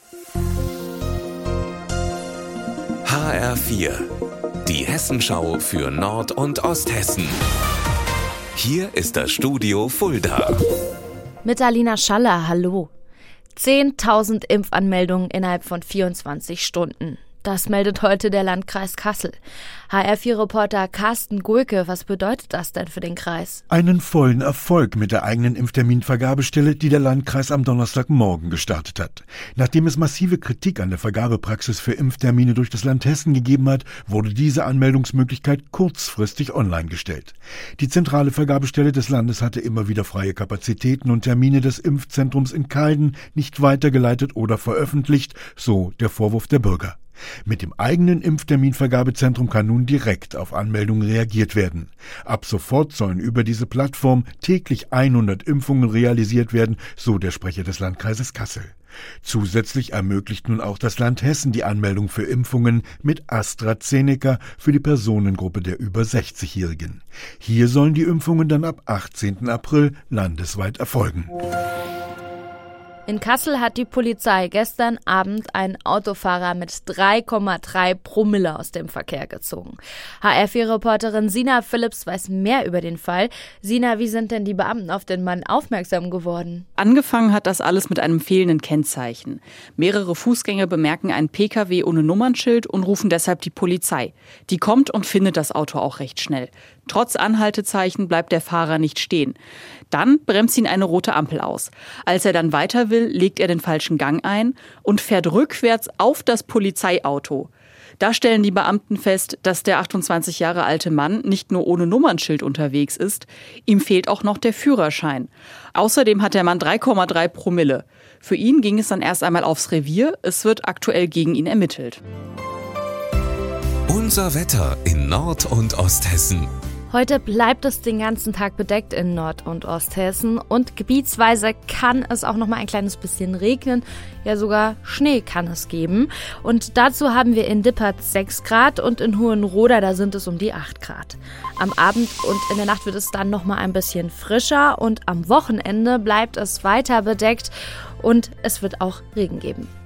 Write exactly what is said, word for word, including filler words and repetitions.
H R vier, die Hessenschau für Nord- und Osthessen. Hier ist das Studio Fulda. Mit Alina Schaller, hallo. zehntausend Impfanmeldungen innerhalb von vierundzwanzig Stunden. Das meldet heute der Landkreis Kassel. H R vier Reporter Carsten Gulke, was bedeutet das denn für den Kreis? Einen vollen Erfolg mit der eigenen Impfterminvergabestelle, die der Landkreis am Donnerstagmorgen gestartet hat. Nachdem es massive Kritik an der Vergabepraxis für Impftermine durch das Land Hessen gegeben hat, wurde diese Anmeldungsmöglichkeit kurzfristig online gestellt. Die zentrale Vergabestelle des Landes hatte immer wieder freie Kapazitäten und Termine des Impfzentrums in Calden nicht weitergeleitet oder veröffentlicht, so der Vorwurf der Bürger. Mit dem eigenen Impfterminvergabezentrum kann nun direkt auf Anmeldungen reagiert werden. Ab sofort sollen über diese Plattform täglich hundert Impfungen realisiert werden, so der Sprecher des Landkreises Kassel. Zusätzlich ermöglicht nun auch das Land Hessen die Anmeldung für Impfungen mit AstraZeneca für die Personengruppe der über sechzigjährigen. Hier sollen die Impfungen dann ab achtzehnten April landesweit erfolgen. In Kassel hat die Polizei gestern Abend einen Autofahrer mit drei Komma drei Promille aus dem Verkehr gezogen. H R vier Reporterin Sina Phillips weiß mehr über den Fall. Sina, wie sind denn die Beamten auf den Mann aufmerksam geworden? Angefangen hat das alles mit einem fehlenden Kennzeichen. Mehrere Fußgänger bemerken einen P K W ohne Nummernschild und rufen deshalb die Polizei. Die kommt und findet das Auto auch recht schnell. Trotz Anhaltezeichen bleibt der Fahrer nicht stehen. Dann bremst ihn eine rote Ampel aus. Als er dann weiter will, legt er den falschen Gang ein und fährt rückwärts auf das Polizeiauto. Da stellen die Beamten fest, dass der achtundzwanzig Jahre alte Mann nicht nur ohne Nummernschild unterwegs ist, ihm fehlt auch noch der Führerschein. Außerdem hat der Mann drei Komma drei Promille. Für ihn ging es dann erst einmal aufs Revier. Es wird aktuell gegen ihn ermittelt. Unser Wetter in Nord- und Osthessen. Heute bleibt es den ganzen Tag bedeckt in Nord- und Osthessen und gebietsweise kann es auch noch mal ein kleines bisschen regnen. Ja, sogar Schnee kann es geben. Und dazu haben wir in Dippert sechs Grad und in Hohenroda, da sind es um die acht Grad. Am Abend und in der Nacht wird es dann noch mal ein bisschen frischer und am Wochenende bleibt es weiter bedeckt und es wird auch Regen geben.